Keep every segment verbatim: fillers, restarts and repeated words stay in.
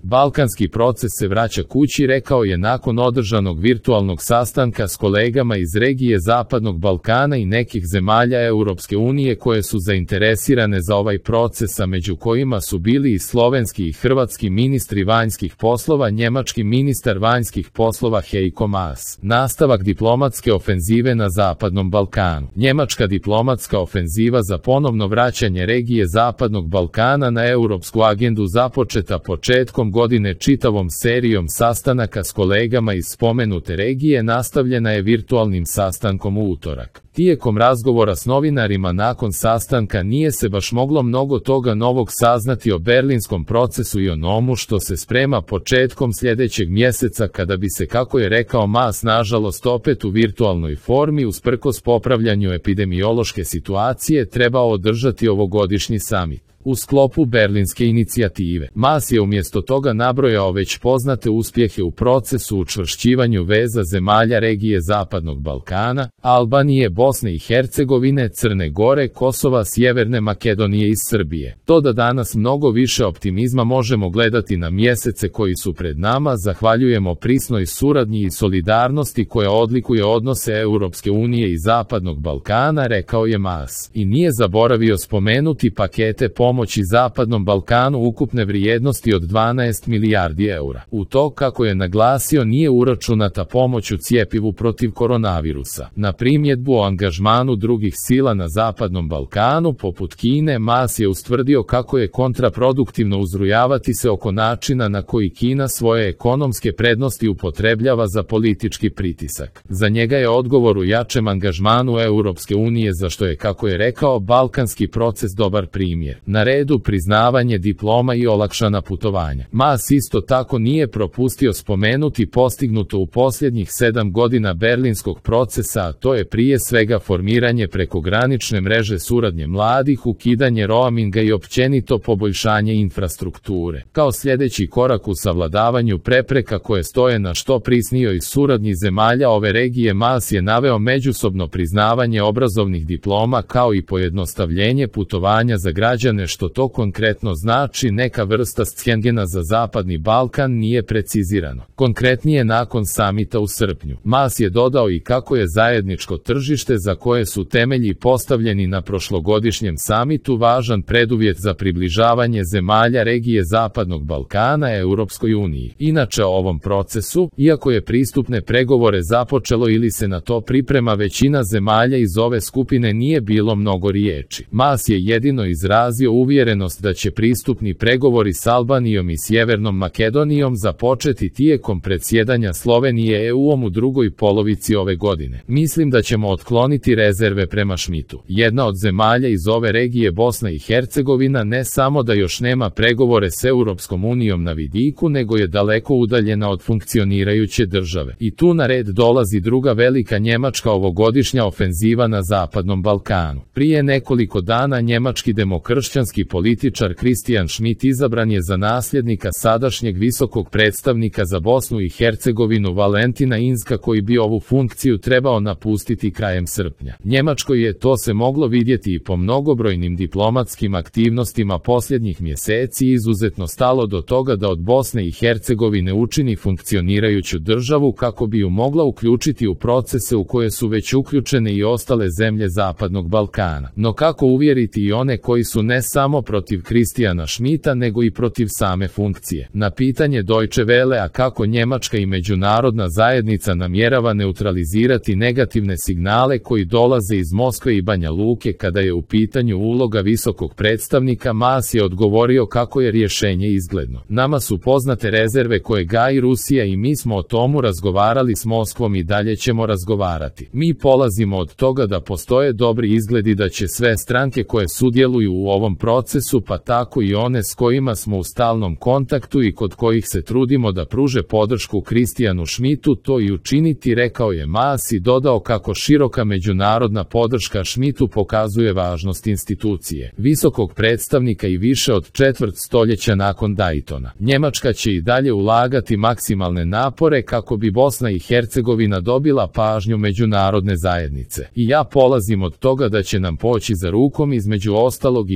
Balkanski proces se vraća kući, rekao je nakon održanog virtualnog sastanka s kolegama iz regije Zapadnog Balkana i nekih zemalja Europske unije koje su zainteresirane za ovaj proces, a među kojima su bili i slovenski i hrvatski ministri vanjskih poslova, njemački ministar vanjskih poslova Heiko Maas. Nastavak diplomatske ofenzive na Zapadnom Balkanu. Njemačka diplomatska ofenziva za ponovno vraćanje regije Zapadnog Balkana na europsku agendu započeta početkom godine čitavom serijom sastanaka s kolegama iz spomenute regije nastavljena je virtualnim sastankom u utorak. Tijekom razgovora s novinarima nakon sastanka nije se baš moglo mnogo toga novog saznati o berlinskom procesu i onomu što se sprema početkom sljedećeg mjeseca kada bi se, kako je rekao Maas, nažalost opet u virtualnoj formi usprkos popravljanju epidemiološke situacije trebao održati ovogodišnji samit. U sklopu berlinske inicijative, Maas je umjesto toga nabrojao već poznate uspjehe u procesu učvršćivanju veza zemalja regije Zapadnog Balkana, Albanije, Bosne i Hercegovine, Crne Gore, Kosova, Sjeverne Makedonije i Srbije. To da danas mnogo više optimizma možemo gledati na mjesece koji su pred nama, zahvaljujemo prisnoj suradnji i solidarnosti koja odlikuje odnose Europske unije i Zapadnog Balkana, rekao je Maas. I nije zaboravio spomenuti pakete pomoći Zapadnom Balkanu ukupne vrijednosti od dvanaest milijardi eura. U to, kako je naglasio, nije uračunata pomoć u cjepivu protiv koronavirusa. Na primjedbu o angažmanu drugih sila na Zapadnom Balkanu, poput Kine, Maas je ustvrdio kako je kontraproduktivno uzrujavati se oko načina na koji Kina svoje ekonomske prednosti upotrebljava za politički pritisak. Za njega je odgovor u jačem angažmanu Europske unije, za što je, kako je rekao, balkanski proces dobar primjer. Na redu priznavanje diploma i olakšana putovanja. Maas isto tako nije propustio spomenuti postignuto u posljednjih sedam godina berlinskog procesa, a to je prije svega formiranje prekogranične mreže suradnje mladih, ukidanje roaminga i općenito poboljšanje infrastrukture. Kao sljedeći korak u savladavanju prepreka koje stoje na što prisnijoj suradnji zemalja ove regije, Maas je naveo međusobno priznavanje obrazovnih diploma kao i pojednostavljenje putovanja za građane. Što to konkretno znači, neka vrsta Schengena za Zapadni Balkan, nije precizirano. Konkretnije, nakon samita u srpnju, Maas je dodao i kako je zajedničko tržište za koje su temelji postavljeni na prošlogodišnjem samitu važan preduvjet za približavanje zemalja regije Zapadnog Balkana Europskoj uniji. Inače, o ovom procesu, iako je pristupne pregovore započelo ili se na to priprema većina zemalja iz ove skupine, nije bilo mnogo riječi. Maas je jedino izrazio uvjerenost da će pristupni pregovori s Albanijom i Sjevernom Makedonijom započeti tijekom predsjedanja Slovenije E U-om u drugoj polovici ove godine. Mislim da ćemo otkloniti rezerve prema Šmitu. Jedna od zemalja iz ove regije, Bosna i Hercegovina, ne samo da još nema pregovore s Europskom unijom na vidiku, nego je daleko udaljena od funkcionirajuće države. I tu na red dolazi druga velika njemačka ovogodišnja ofenziva na Zapadnom Balkanu. Prije nekoliko dana njemački demokršćanski političar Christian Schmidt izabran je za nasljednika sadašnjeg visokog predstavnika za Bosnu i Hercegovinu Valentina Inzka, koji bi ovu funkciju trebao napustiti krajem srpnja. Njemačkoj je to se moglo vidjeti i po mnogobrojnim diplomatskim aktivnostima posljednjih mjeseci izuzetno stalo do toga da od Bosne i Hercegovine učini funkcionirajuću državu kako bi ju mogla uključiti u procese u koje su već uključene i ostale zemlje Zapadnog Balkana. No kako uvjeriti i one koji su ne samo protiv Christiana Schmidta nego i protiv same funkcije? Na pitanje Deutsche Welle, a kako Njemačka i međunarodna zajednica namjerava neutralizirati negativne signale koji dolaze iz Moskve i Banja Luke kada je u pitanju uloga visokog predstavnika, Maas je odgovorio kako je rješenje izgledno. Nama su poznate rezerve koje gaji Rusija i mi smo o tomu razgovarali s Moskvom i dalje ćemo razgovarati. Mi polazimo od toga da postoje dobri izgledi da će sve stranke koje sudjeluju u ovom procesu, pa tako i one s kojima smo u stalnom kontaktu i kod kojih se trudimo da pruže podršku Christianu Schmidtu, to i učiniti, rekao je Maas i dodao kako široka međunarodna podrška Schmidtu pokazuje važnost institucije visokog predstavnika i više od četvrt stoljeća nakon Daytona. Njemačka će i dalje ulagati maksimalne napore kako bi Bosna i Hercegovina dobila pažnju međunarodne zajednice. I ja polazim od toga da će nam poći za rukom između ostalog i kroz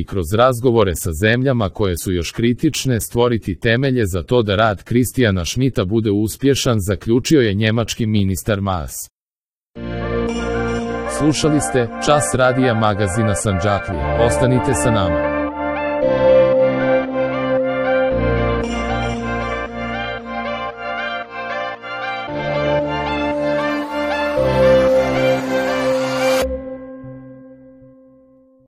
razgovore sa zemljama koje su još kritične stvoriti temelje za to da rad Kristijana Schmidta bude uspješan, zaključio je njemački ministar Maas. Slušali ste Čas radija magazina Sandžaklija. Ostanite sa nama.